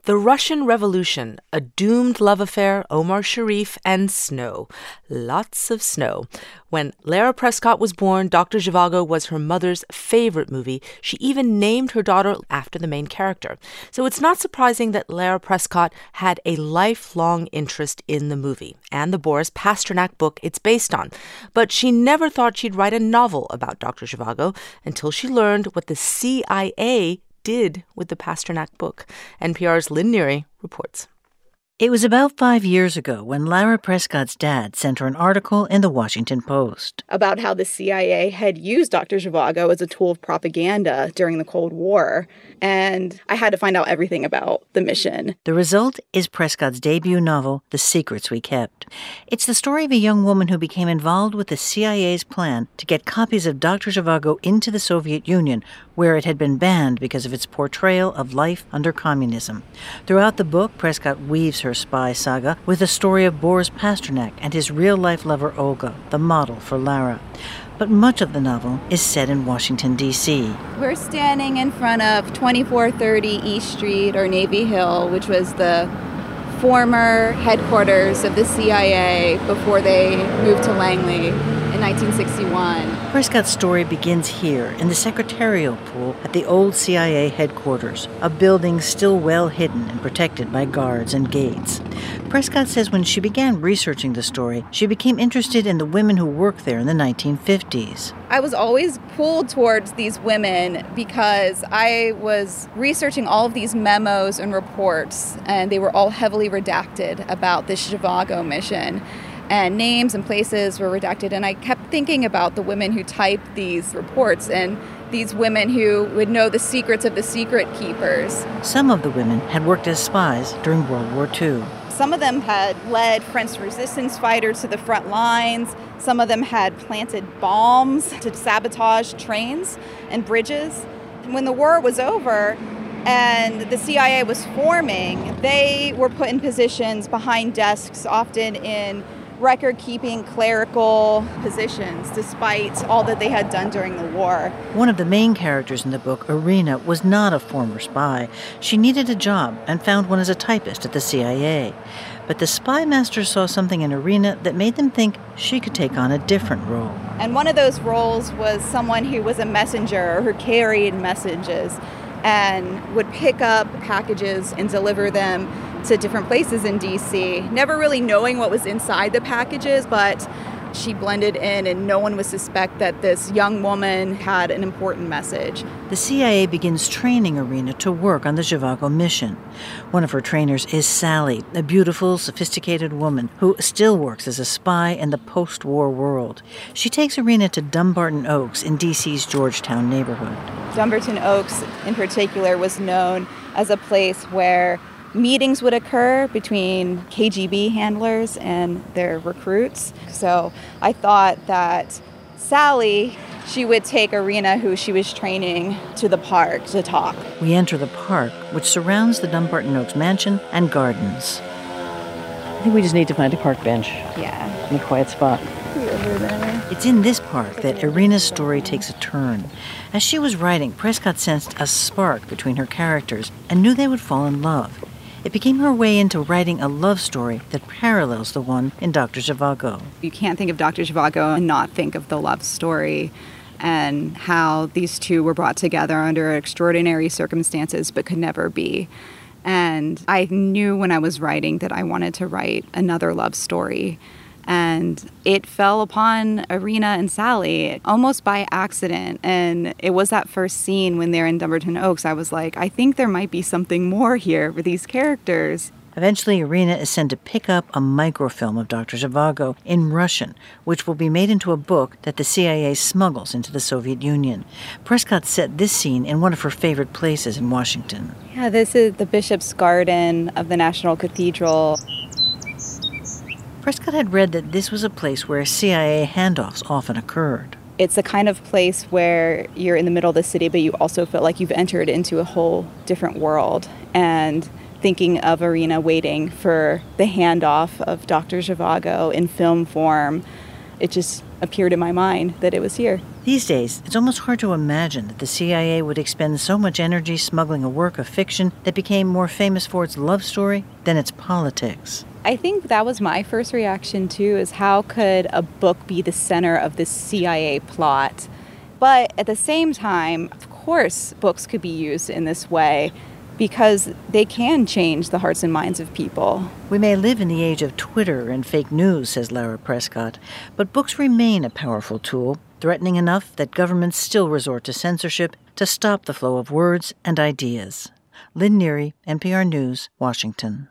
The Russian Revolution, a doomed love affair, Omar Sharif, and snow. Lots of snow. When Lara Prescott was born, Dr. Zhivago was her mother's favorite movie. She even named her daughter after the main character. So it's not surprising that Lara Prescott had a lifelong interest in the movie and the Boris Pasternak book it's based on. But she never thought she'd write a novel about Dr. Zhivago until she learned what the CIA did with the Pasternak book. NPR's Lynn Neary reports. It was about 5 years ago when Lara Prescott's dad sent her an article in the Washington Post about how the CIA had used Dr. Zhivago as a tool of propaganda during the Cold War. And I had to find out everything about the mission. The result is Prescott's debut novel, The Secrets We Kept. It's the story of a young woman who became involved with the CIA's plan to get copies of Dr. Zhivago into the Soviet Union, where it had been banned because of its portrayal of life under communism. Throughout the book, Prescott weaves her spy saga with the story of Boris Pasternak and his real-life lover Olga, the model for Lara. But much of the novel is set in Washington, D.C. We're standing in front of 2430 East Street, or Navy Hill, which was the former headquarters of the CIA before they moved to Langley in 1961. Prescott's story begins here in the secretarial pool at the old CIA headquarters, a building still well hidden and protected by guards and gates. Prescott says when she began researching the story, she became interested in the women who worked there in the 1950s. I was always pulled towards these women because I was researching all of these memos and reports, and they were all heavily redacted about the Zhivago mission. And names and places were redacted, and I kept thinking about the women who typed these reports and these women who would know the secrets of the secret keepers. Some of the women had worked as spies during World War II. Some of them had led French resistance fighters to the front lines. Some of them had planted bombs to sabotage trains and bridges. When the war was over and the CIA was forming, they were put in positions behind desks, often in record-keeping clerical positions, despite all that they had done during the war. One of the main characters in the book, Irina, was not a former spy. She needed a job and found one as a typist at the CIA. But the spy masters saw something in Irina that made them think she could take on a different role. And one of those roles was someone who was a messenger or who carried messages and would pick up packages and deliver them to different places in D.C., never really knowing what was inside the packages, but she blended in and no one would suspect that this young woman had an important message. The CIA begins training Irina to work on the Zhivago mission. One of her trainers is Sally, a beautiful, sophisticated woman who still works as a spy in the post-war world. She takes Irina to Dumbarton Oaks in D.C.'s Georgetown neighborhood. Dumbarton Oaks, in particular, was known as a place where meetings would occur between KGB handlers and their recruits. So I thought that Sally, she would take Irina, who she was training, to the park to talk. We enter the park, which surrounds the Dumbarton Oaks mansion and gardens. I think we just need to find a park bench. Yeah. In a quiet spot. Over there. It's in this park that Irina's story takes a turn. As she was writing, Prescott sensed a spark between her characters and knew they would fall in love. It became her way into writing a love story that parallels the one in Dr. Zhivago. You can't think of Dr. Zhivago and not think of the love story and how these two were brought together under extraordinary circumstances but could never be. And I knew when I was writing that I wanted to write another love story. And it fell upon Irina and Sally almost by accident. And it was that first scene when they're in Dumbarton Oaks. I was like, I think there might be something more here for these characters. Eventually, Irina is sent to pick up a microfilm of Dr. Zhivago in Russian, which will be made into a book that the CIA smuggles into the Soviet Union. Prescott set this scene in one of her favorite places in Washington. Yeah, this is the Bishop's Garden of the National Cathedral. Prescott had read that this was a place where CIA handoffs often occurred. It's the kind of place where you're in the middle of the city, but you also feel like you've entered into a whole different world. And thinking of Irina waiting for the handoff of Dr. Zhivago in film form, it just appeared in my mind that it was here. These days, it's almost hard to imagine that the CIA would expend so much energy smuggling a work of fiction that became more famous for its love story than its politics. I think that was my first reaction, too, is how could a book be the center of this CIA plot? But at the same time, of course, books could be used in this way because they can change the hearts and minds of people. We may live in the age of Twitter and fake news, says Lara Prescott, but books remain a powerful tool, threatening enough that governments still resort to censorship to stop the flow of words and ideas. Lynn Neary, NPR News, Washington.